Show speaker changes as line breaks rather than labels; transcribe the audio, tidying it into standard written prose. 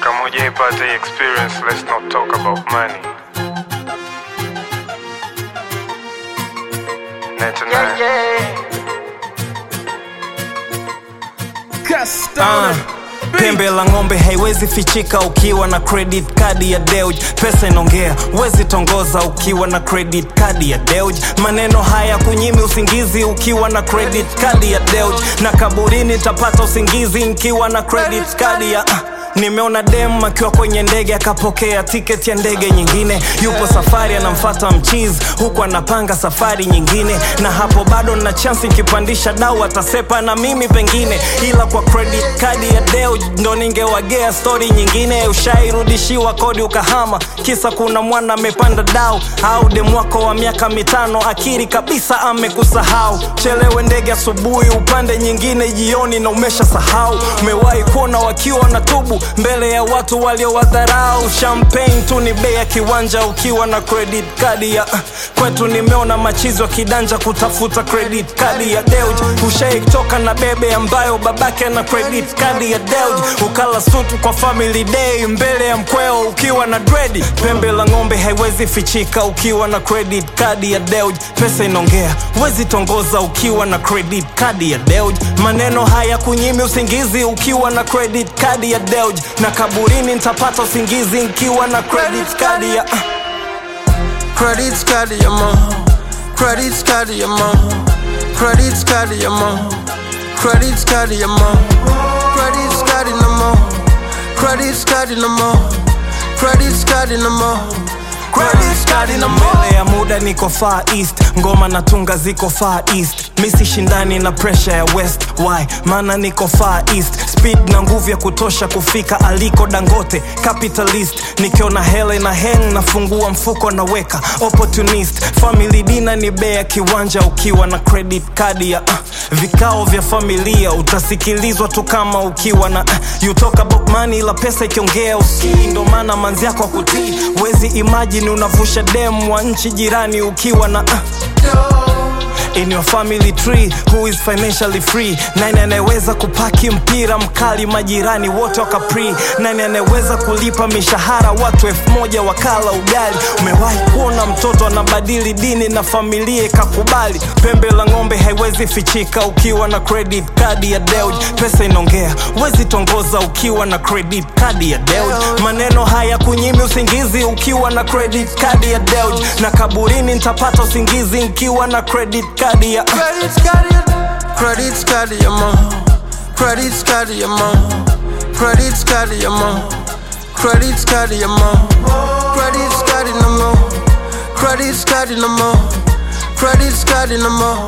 Kama hujaipata hii experience, let's not talk about money.
Pembe la ng'ombe haiwezi fichika ukiwa na credit card ya Deuj. Pesa inaongea, wezi tongoza ukiwa na credit card ya Deuj. Maneno haya kunyimi usingizi ukiwa na credit card ya Deuj. Na kaburini tapata usingizi nikiwa na credit card ya Nimeona dem akiwa kwenye ndege akapokea ticket ya ndege nyingine. Yupo safari anamfuata mchizi huku anapanga safari nyingine. Na hapo bado na chance nikipandisha dau atasepa na mimi pengine. Ila kwa credit card ya Deuj ndo ningewagea story nyingine. Ushairudishiwa kodi ukahama kisa kuna mwana amepanda dau. Au dem wako wa miaka 5 akiri kabisa amekusahau. Chelewe ndege asubuhi upande nyingine jioni na umesha sahau. Umewahi kuona wakiwa na tubu mbele ya watu waliowadharau. Champagne tu ni bei ya kiwanja ukiwa na credit card ya kwetu. Nimeona machizi wa kidanja kutafuta credit card ya Deuj. Ushaitoka na bebe ambayo babake na credit card ya Deuj. Ukala sutu kwa family day mbele ya mkweo ukiwa na dread. Pembe la ng'ombe haiwezi fichika ukiwa na credit card ya Deuj. Pesa inaongea, wezi tongoza ukiwa na credit card ya Deuj. Maneno haya kunyimi usingizi ukiwa na credit card ya Deuj. Na kaburini nitapata usingizi nikiwa na credit card ya
Credit card ya mom, credit card ya mom, credit card ya mom, credit card ya mom, credit card na mom, credit card na mom, credit card na mom, credit card na mom.
Mbele ya muda niko far east, ngoma na tunga ziko far east. Misi shindani na pressure ya west, why? Mana niko far east. Speed na nguvu ya kutosha kufika aliko Dangote capitalist. Nikiona hele na hang nafungua mfuko na weka opportunist. Family dina ni bea kiwanja ukiwa na credit card ya vikao vya familia utasikilizwa tu kama ukiwa na you talk about money la pesa ikiongea usikii. Ndo maana manzi yako kutii. Wezi imagine unavusha demu wa nchi jirani ukiwa na in your family tree, who is financially free? Nani anayeweza kupaki mpira mkali majirani wote wakapri? Nani anayeweza kulipa mishahara watu 1000 wakala ugali? Umewahi kuona mtoto anabadili dini na familia ikakubali? Pembe la ng'ombe haiwezi fichika ukiwa na credit card ya Deuj. Pesa inaongea, wezi tongoza ukiwa na credit card ya Deuj. Maneno haya kunyimi usingizi ukiwa na credit card ya Deuj. Na kaburini nitapata usingizi nikiwa na credit card ya
Credit card ya credit card ya mom, credit card ya mom, credit card ya mom, credit card ya mom, credit card na mom, credit card na mom, credit card na mom.